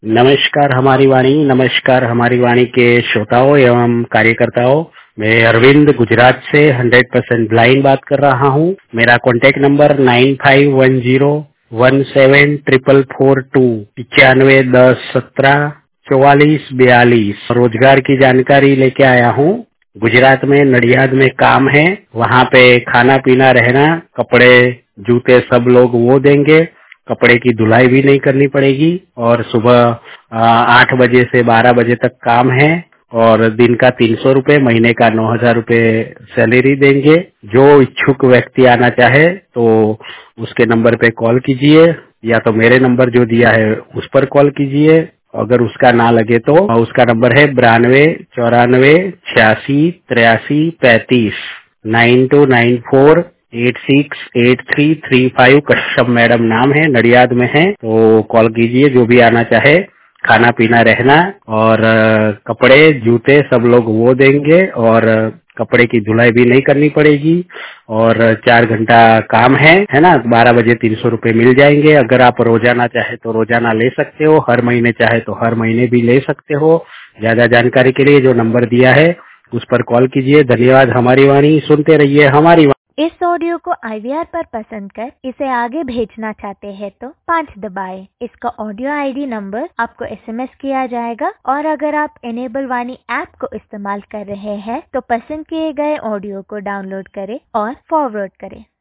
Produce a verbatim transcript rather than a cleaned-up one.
नमस्कार हमारी वाणी, नमस्कार हमारी वाणी के श्रोताओं एवं कार्यकर्ताओं। मैं अरविंद गुजरात से हंड्रेड परसेंट ब्लाइंड बात कर रहा हूँ। मेरा contact number nine five one zero one seven triple four two इक्यानवे दस सत्रह चौवालीस बयालीस। रोजगार की जानकारी लेके आया हूँ। गुजरात में नडियाद में काम है, वहाँ पे खाना पीना रहना, कपड़े जूते सब लोग वो देंगे, कपड़े की धुलाई भी नहीं करनी पड़ेगी और सुबह आठ बजे से बारह बजे तक काम है और दिन का तीन सौ रूपये, महीने का नौ हजार रूपये सैलरी देंगे। जो इच्छुक व्यक्ति आना चाहे तो उसके नंबर पे कॉल कीजिए या तो मेरे नंबर जो दिया है उस पर कॉल कीजिए। अगर उसका ना लगे तो उसका नंबर है बानवे चौरानवे छियासी तिरासी पैंतीस nine two nine four eight six eight three three five. Kashyap madam नाम है, नडियाद में है, तो कॉल कीजिए जो भी आना चाहे। खाना पीना रहना और कपड़े जूते सब लोग वो देंगे और कपड़े की धुलाई भी नहीं करनी पड़ेगी और चार घंटा काम है है ना। बारह बजे तीन सौ रूपये मिल जाएंगे। अगर आप रोजाना चाहे तो रोजाना ले सकते हो, हर महीने चाहे तो हर महीने भी ले सकते हो। ज्यादा जानकारी के लिए जो नंबर दिया है उस पर कॉल कीजिए। धन्यवाद। हमारी वाणी सुनते रहिए। हमारी वाणी। इस ऑडियो को आई वी आर पर पसंद कर इसे आगे भेजना चाहते हैं तो पाँच दबाएं। इसका ऑडियो आई डी नंबर आपको एस एम एस किया जाएगा और अगर आप इनेबल वाणी ऐप को इस्तेमाल कर रहे हैं तो पसंद किए गए ऑडियो को डाउनलोड करें और फॉरवर्ड करें।